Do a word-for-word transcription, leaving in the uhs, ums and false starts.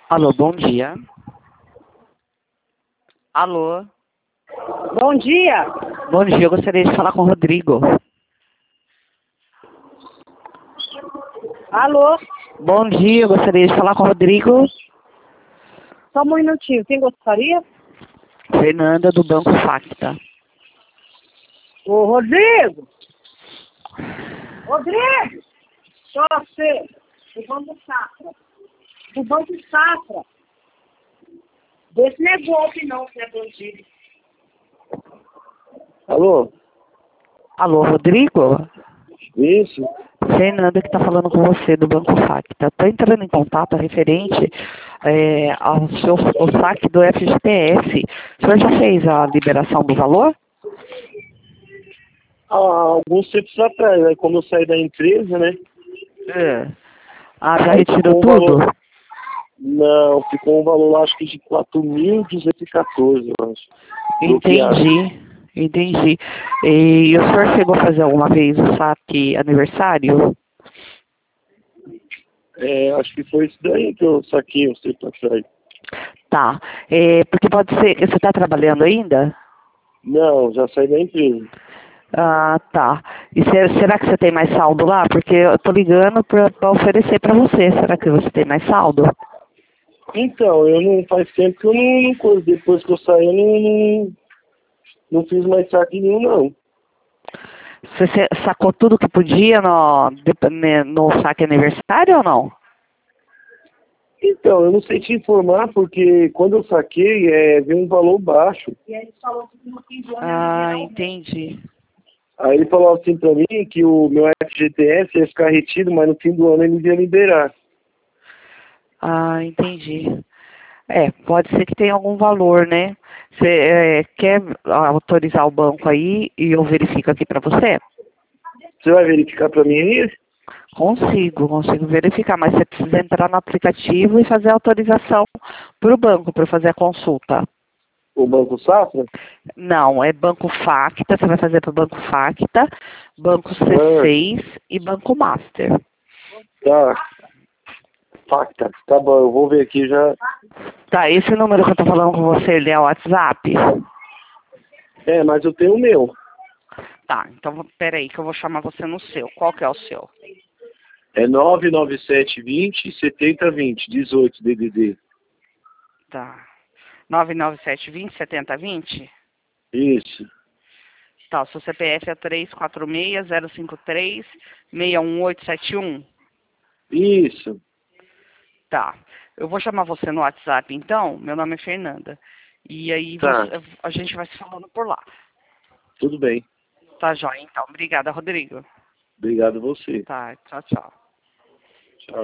Alô, bom dia. Alô. Bom dia. Bom dia, eu gostaria de falar com o Rodrigo. Alô. Bom dia, eu gostaria de falar com o Rodrigo. Só um minutinho. Quem gostaria? Fernanda, do Banco Facta. Ô, Rodrigo. Rodrigo. Só você. Do Banco Safra. Do Banco Safra. Desse não é golpe não, que é bandido. Alô? Alô, Rodrigo? Isso? Fernanda que está falando com você do Banco Facta. Estou entrando em contato referente é, ao seu ao saque do F G T S. O senhor já fez a liberação do valor? Há alguns tempos atrás, né? Como eu saí da empresa, né? É. Ah, já Aí retirou ficou um tudo? valor- Não, ficou um valor lá, acho que de quatro mil duzentos e quatorze, eu acho. Bloqueado. Entendi, entendi. E o senhor chegou a fazer alguma vez o saque aniversário? É, acho que foi isso daí que eu saquei uns tempos atrás. Tá. É, porque pode ser que você está trabalhando ainda? Não, já saí da empresa. Ah, tá. E se- será que você tem mais saldo lá? Porque eu tô ligando para oferecer para você. Será que você tem mais saldo? Então, eu não faz tempo que eu não, não coisa. Depois que eu saí, eu não, não, não fiz mais saque nenhum, não. Você se- sacou tudo que podia no, de- né, no saque aniversário ou não? Então, eu não sei te informar, porque quando eu saquei, é, veio um valor baixo. E aí ele falou que no fim do ano Ah, ele entendi. Aí ele falou assim pra mim que o meu F G T S ia ficar retido, mas no fim do ano ele ia liberar. Ah, entendi. É, pode ser que tenha algum valor, né? Você é, quer autorizar o banco aí e eu verifico aqui para você? Você vai verificar pra mim aí? Consigo, consigo verificar, mas você precisa entrar no aplicativo e fazer a autorização para o banco, para fazer a consulta. O Banco Safra? Não, é Banco Facta, você vai fazer para o Banco Facta, Banco C seis e Banco Master. Tá. Facta. Tá bom, eu vou ver aqui já. Tá, esse número que eu tô falando com você, ele é o WhatsApp? É, mas eu tenho o meu. Tá, então peraí que eu vou chamar você no seu. Qual que é o seu? É nove nove sete vinte, setenta vinte, dezoito D D D. Tá. nove nove sete dois zero sete zero dois zero? Isso. Tá, o seu C P F é três quatro seis, zero cinco três, seis um oito sete um? Isso. Tá. Eu vou chamar você no WhatsApp então, meu nome é Fernanda. E aí Tá. você- a gente vai se falando por lá. Tudo bem. Tá, joia, então. Obrigada, Rodrigo. Obrigado a você. Tá, tchau, tchau.